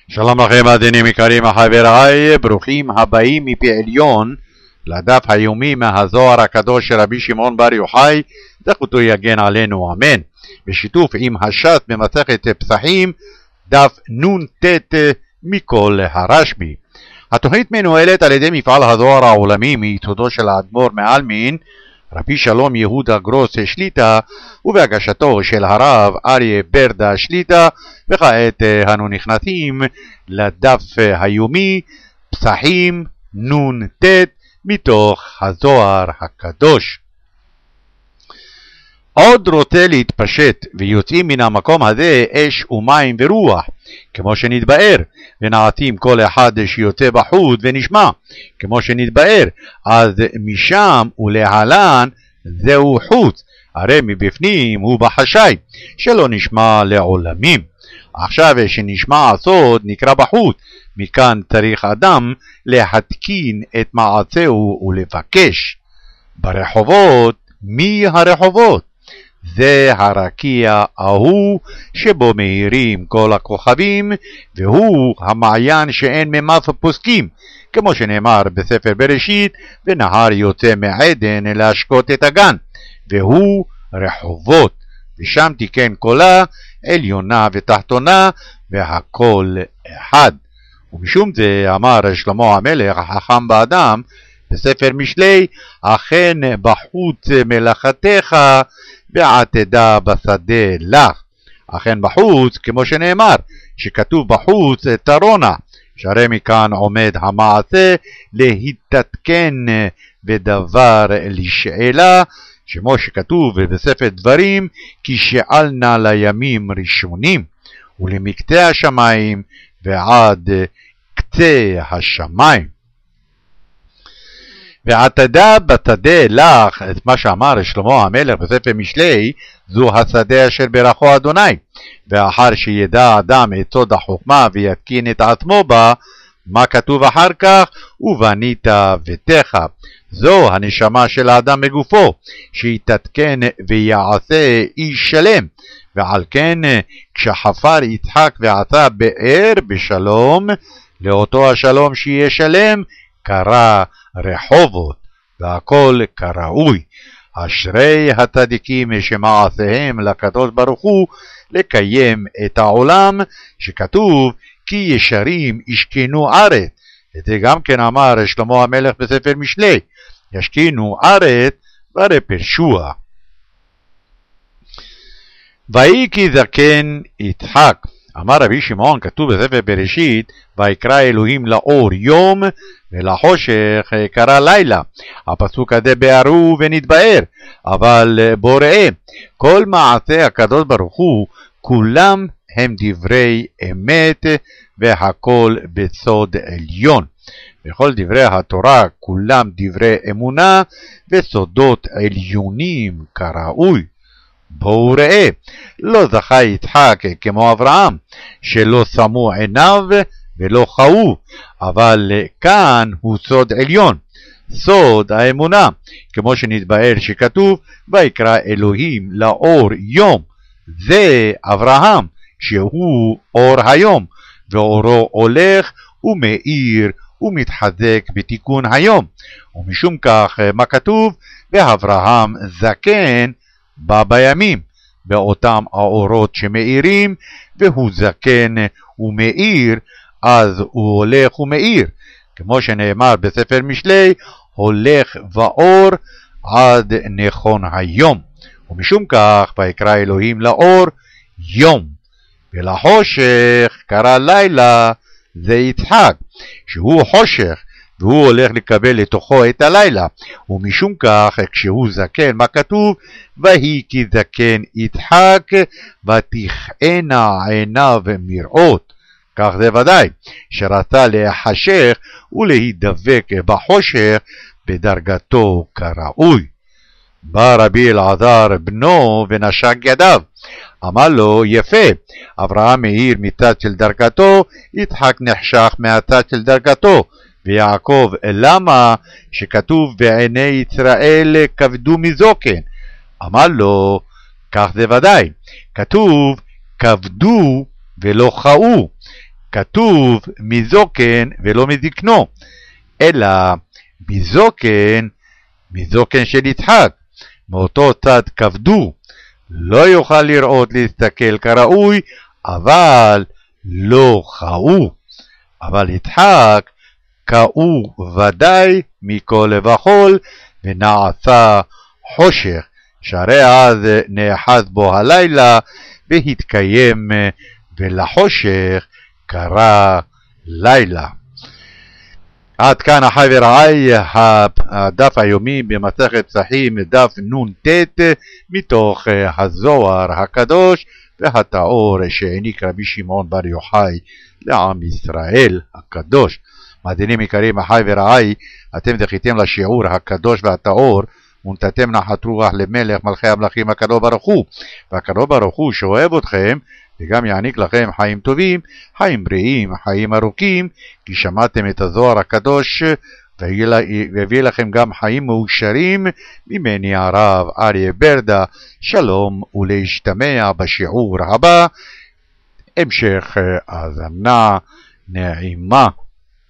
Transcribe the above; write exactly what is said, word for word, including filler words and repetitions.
שלום לכם מאזינים יקרים חבריי, ברוכים הבאים מפי עליון לדף היומי מהזוהר הקדוש של רבי שמעון בר יוחאי, זכותו יגן עלינו אמן, בשיתוף עם הש"ס במסכת פסחים, דף נ"ט מכל הרשב"י. התוכנית מנוהלת על ידי מפעל הזוהר העולמי מיסודו של האדמו"ר מעלמין רבי שלום יהודה גרוס שליטה, ובהגשתו של הרב אריה ברדה שליטה. וכעת אנו נכנסים לדף היומי פסחים נ"ט מתוך הזוהר הקדוש. עוד רוצה להתפשט ויוצאים מן המקום הזה אש ומים ורוח, כמו שנתבאר, ונעתים כל אחד שיוצא בחוץ ונשמע, כמו שנתבאר, אז משם ולהלן זהו חוץ, הרי מבפנים הוא בחשאי, שלא נשמע לעולמים. עכשיו שנשמע הסוד נקרא בחוץ, מכאן צריך אדם להתקין את מעשהו ולבקש. ברחובות, מי הרחובות? זה הרקיע ההוא שבו מאירים כל הכוכבים, והוא המעיין שאין ממס פוסקים, כמו שנאמר בספר בראשית, ונהר יוצא מעדן להשקות את הגן, והוא רחובות, ושם תיקן קולה, עליונה ותחתונה, והכל אחד. ומשום זה אמר שלמה המלך החכם באדם בספר משלי, אכן בחוץ מלאכתך ועתדה בשדה לך. אכן בחוץ, כמו שנאמר, שכתוב בחוץ תרונה, שהרי מכאן עומד המעשה להתעדכן בדבר לשאלה, שמו שכתוב בספר דברים, כי שאלנה לימים ראשונים, ולמקצה השמיים ועד קצה השמיים. ועתדה בשדה לך, את מה שאמר שלמה המלך בספר משלי, זו השדה אשר ברכו אדוני, ואחר שידע אדם את סוד החוכמה ויתקין את עצמו בה, מה כתוב אחר כך? ובנית ביתך. זו הנשמה של האדם בגופו, שיתעדכן ויעשה איש שלם. ועל כן כשחפר יצחק ועשה באר בשלום, לאותו השלום שיהיה שלם קרא רחובות, והכל כראוי. אשרי הצדיקים שמעשיהם לקדוש ברוך הוא לקיים את העולם, שכתוב כי ישרים ישכנו ארץ. את זה גם כן אמר שלמה המלך בספר משלי, ישכנו ארץ והרי פרשוה. ויהי כי זקן יצחק, אמר רבי שמעון, כתוב בספר בראשית, ויקרא אלוהים לאור יום ולחושך קרא לילה. הפסוק הזה בערו ונתבאר, אבל בוא ראה, כל מעשה הקדוש ברוך הוא כולם הם דברי אמת, והכל בסוד עליון. וכל דברי התורה כולם דברי אמונה וסודות עליונים כראוי. בואו ראה, לא זכה יצחק כמו אברהם, שלא שמו עיניו ולא חאו, אבל כאן הוא סוד עליון, סוד האמונה, כמו שנתבאר שכתוב, ויקרא אלוהים לאור יום. זה אברהם, שהוא אור היום, ואורו הולך ומאיר ומתחזק בתיקון היום. ומשום כך מה כתוב? ואברהם זקן בא בימים, באותם האורות שמאירים, והוא זקן ומאיר, אז הוא הולך ומאיר, כמו שנאמר בספר משלי, הולך ואור עד נכון היום. ומשום כך ויקרא אלוהים לאור יום, ולחושך קרא לילה. זה יצחק, שהוא חושך, והוא הולך לקבל לתוכו את הלילה. ומשום כך כשהוא זקן, מה כתוב? ויהי כי זקן יצחק ותכהנה עיניו מראות. כך זה ודאי, שרצה להחשך ולהידבק בחושך בדרגתו כראוי. בא רבי אלעזר בנו ונשק ידיו, אמר לו, יפה, אברהם מאיר מצד של דרגתו, יצחק נחשך מהצד של דרגתו, ויעקב למה? שכתוב בעיני ישראל כבדו מזוקן. אמר לו, כך זה ודאי, כתוב כבדו ולא חאו, כתוב מזוקן ולא מזקנו, אלא מזוקן, מזוקן של יצחק, מאותו צד כבדו, לא יוכל לראות להסתכל כראוי, אבל לא חאו. אבל יצחק קאו ודאי מכל וכל, ונעשה חושך, שהרי אז נאחז בו הלילה, והתקיים ולחושך קרא לילה. עד כאן אחי ורעי הדף היומי במסכת פסחים, דף נ"ט, מתוך הזוהר הקדוש והטהור שהעניק רבי שמעון בר יוחאי לעם ישראל הקדוש. מאזינים יקרים אחי ורעי, אתם זכיתם לשיעור הקדוש והטהור, ונתתם נחת רוח למלך מלכי המלכים הקדוש ברוך הוא, והקדוש ברוך הוא שאוהב אתכם וגם יעניק לכם חיים טובים, חיים בריאים, חיים ארוכים, כי שמעתם את הזוהר הקדוש, והביא לכם גם חיים מאושרים. ממני הרב אריה ברדה, שלום ולהשתמע בשיעור הבא. המשך האזנה נעימה.